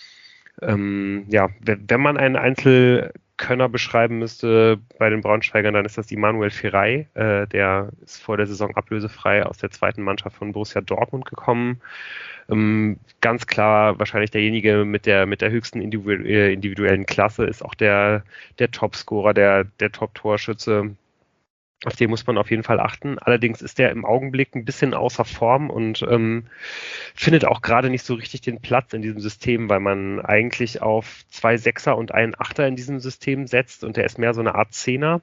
Ähm, ja, wenn man einen Einzelkönner beschreiben müsste bei den Braunschweigern, dann ist das Immanuel Ferrey, äh, der ist vor der Saison ablösefrei aus der zweiten Mannschaft von Borussia Dortmund gekommen. Ähm, ganz klar wahrscheinlich derjenige mit der mit der höchsten individu- äh, individuellen Klasse, ist auch der der Topscorer, der der Top-Torschütze. Auf den muss man auf jeden Fall achten. Allerdings ist der im Augenblick ein bisschen außer Form und ähm, findet auch gerade nicht so richtig den Platz in diesem System, weil man eigentlich auf zwei Sechser und einen Achter in diesem System setzt und der ist mehr so eine Art Zehner.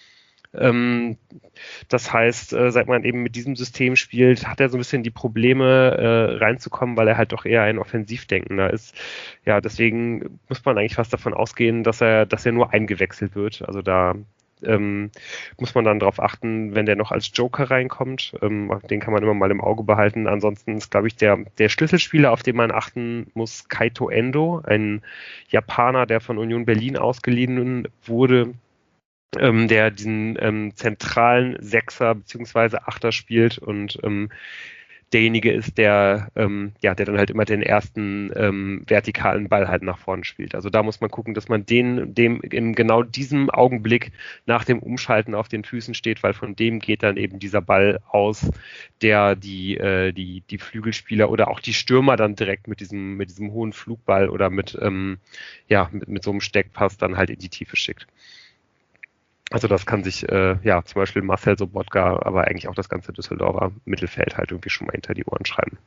Ähm, das heißt, äh, seit man eben mit diesem System spielt, hat er so ein bisschen die Probleme äh, reinzukommen, weil er halt doch eher ein Offensivdenkender ist. Ja, deswegen muss man eigentlich fast davon ausgehen, dass er, dass er nur eingewechselt wird. Also da ähm, muss man dann darauf achten, wenn der noch als Joker reinkommt. Ähm, den kann man immer mal im Auge behalten. Ansonsten ist, glaube ich, der, der Schlüsselspieler, auf den man achten muss, Kaito Endo, ein Japaner, der von Union Berlin ausgeliehen wurde, ähm, der diesen ähm, zentralen Sechser beziehungsweise Achter spielt und ähm, derjenige ist, der ähm, ja, der dann halt immer den ersten ähm, vertikalen Ball halt nach vorne spielt. Also da muss man gucken, dass man den, dem in genau diesem Augenblick nach dem Umschalten auf den Füßen steht, weil von dem geht dann eben dieser Ball aus, der die äh, die die Flügelspieler oder auch die Stürmer dann direkt mit diesem mit diesem hohen Flugball oder mit ähm, ja mit, mit so einem Steckpass dann halt in die Tiefe schickt. Also das kann sich, äh, ja, zum Beispiel Marcel Sobotka, aber eigentlich auch das ganze Düsseldorfer Mittelfeld halt irgendwie schon mal hinter die Ohren schreiben.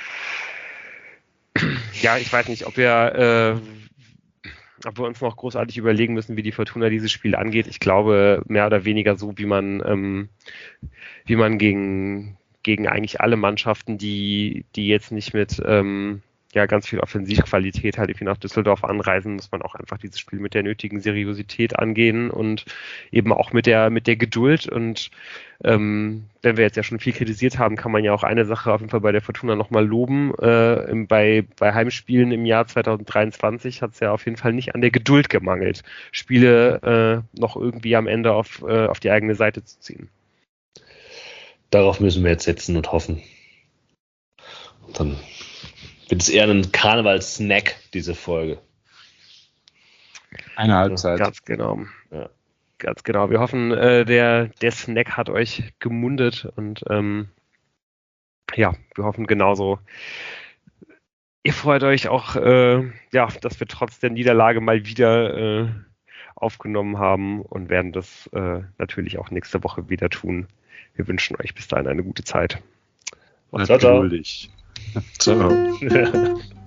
Ja, ich weiß nicht, ob wir, äh, ob wir uns noch großartig überlegen müssen, wie die Fortuna dieses Spiel angeht. Ich glaube, mehr oder weniger so, wie man, ähm, wie man gegen, gegen eigentlich alle Mannschaften, die, die jetzt nicht mit, ähm, ja, ganz viel Offensivqualität halt irgendwie nach Düsseldorf anreisen, muss man auch einfach dieses Spiel mit der nötigen Seriosität angehen und eben auch mit der mit der Geduld. Und ähm, wenn wir jetzt ja schon viel kritisiert haben, kann man ja auch eine Sache auf jeden Fall bei der Fortuna nochmal loben. Äh, im, bei, bei Heimspielen im Jahr zwanzig dreiundzwanzig hat es ja auf jeden Fall nicht an der Geduld gemangelt, Spiele äh, noch irgendwie am Ende auf, äh, auf die eigene Seite zu ziehen. Darauf müssen wir jetzt setzen und hoffen. Und dann wird es eher ein Karneval-Snack, diese Folge. Eine Halbzeit. Ganz genau. Ja. Ganz genau. Wir hoffen, äh, der, der Snack hat euch gemundet und ähm, ja, wir hoffen genauso. Ihr freut euch auch, äh, ja, dass wir trotz der Niederlage mal wieder äh, aufgenommen haben und werden das äh, natürlich auch nächste Woche wieder tun. Wir wünschen euch bis dahin eine gute Zeit. Ciao, ciao. Ciao.